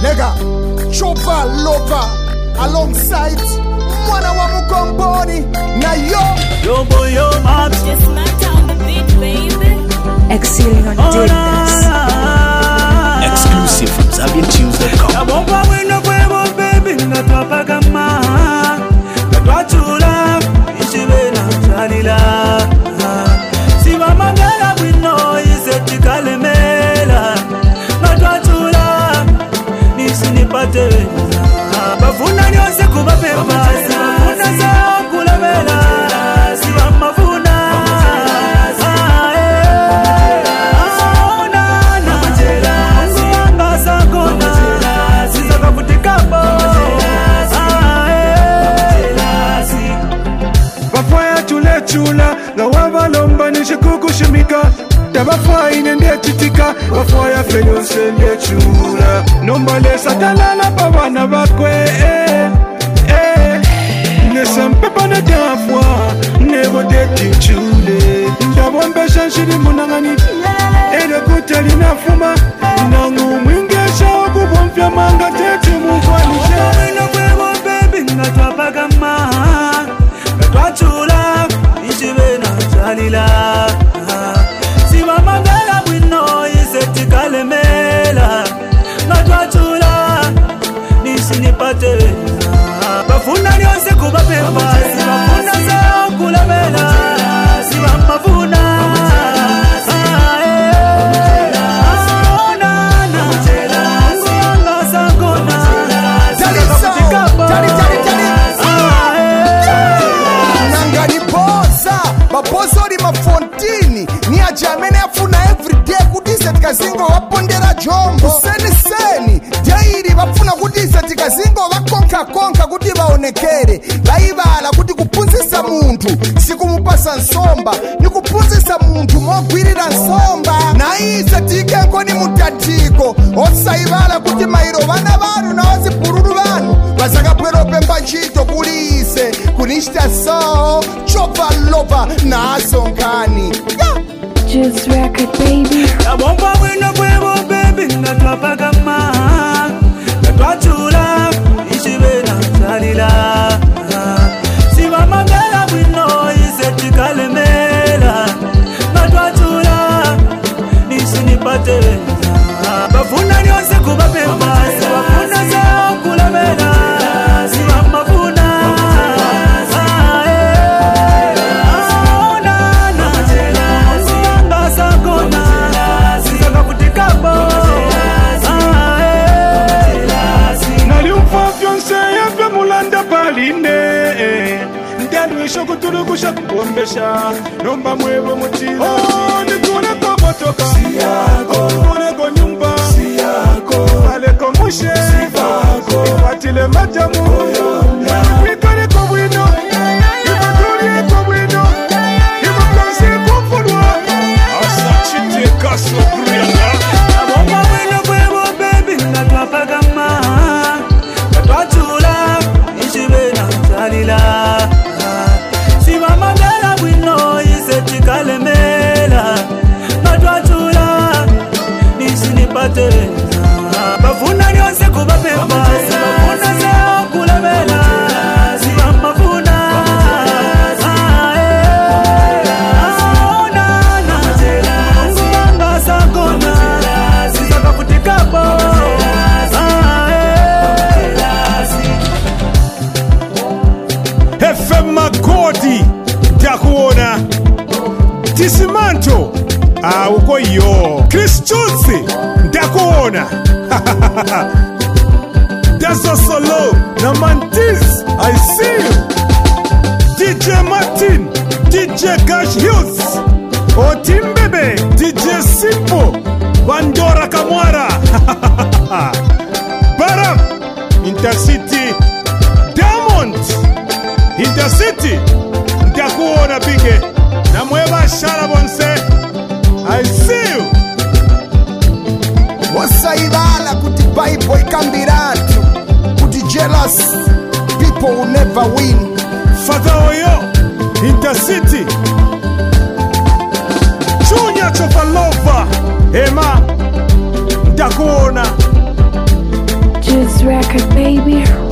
Mega Chova Lover alongside Mwana wa Mukomboni na yo boy yo mom. Just smack on the beat, baby. Excelling on Davis. Exclusive from ZambianTunes.com. Abomba wino kwebo baby ngatwapa kama ngatwachula ishibena chalila siba mangala wino isetikalemela ngatwachula nisinipate bafuna nyose kuba pepa bafuna za kulemela siba mafuna chula nga wabalomba nishikukushimika tabafaine ndyechitika bafaya fenyose ndyechula nombalesa talala babana bakwe nesampepa nedafwa nebodetichule ndabombesha nshiri munangani edekuteli nafuma nangumwingesha okubomfya manga teti mukwanisha twachula ishibena chalila siba mangala wino isetikalemela natwachula nisinipate bafuna nyose kuba pepa sibafuna za kulemela siba mafuna Bapozori mafontini ni ajamene afuna everyday kudise tikazingo wapondera jombo seni jairi bafuna kudise tikazingo wakonka kuti baonekere baibala kuti kupunzisa muntu sikumupasa nsomba ni kupunzisa muntu mogwirira nsomba na ise tikenko ni mutatiko osaibala kuti mairo vana vanu na wazipururu vanu vasakapwerope mbachito kulise kunishita so Chova Lover na Asonkani Juice record baby. Abomba wino kwebo baby ngatwapa kama ngatwachula ishibena chalila siba mangala wino isetikalemela ngatwachula nisinipate bafuna nyose kuba pepa bafuna za kulemela siba mafuna shokutulukusha kubombesha nomba mwebo mutila nitune komotoka nitune ko nyumba aleko mushe watile majamu wikale ko bwino ibatulie ko bwino ibukansi kufulwa asachite kaso brianga abomba wino kwebo baby ngatwapa kama ngatwachula ishibena chalila siba mangala wino isetikalemela ngatwachula nisinipate bafuna nyose kuba pepa bafuna za kulemela siba mafuna FM Magodi Dakuona Tisimanto uko yo Chris Chutsi Dakuona Dazo Solo na Mantis I see you DJ Martin DJ Gash Hughes Otimbebe DJ Simpo Bandora Kamwara Baram Intercity Diamond Intercity Ndakuona bige na mweba shala bonse I see you wasaibala kuti Bible ikambiratu kuti jealous people will never win Father Oyo Intercity Junior Chova Lover Ema Ndakuona record, baby.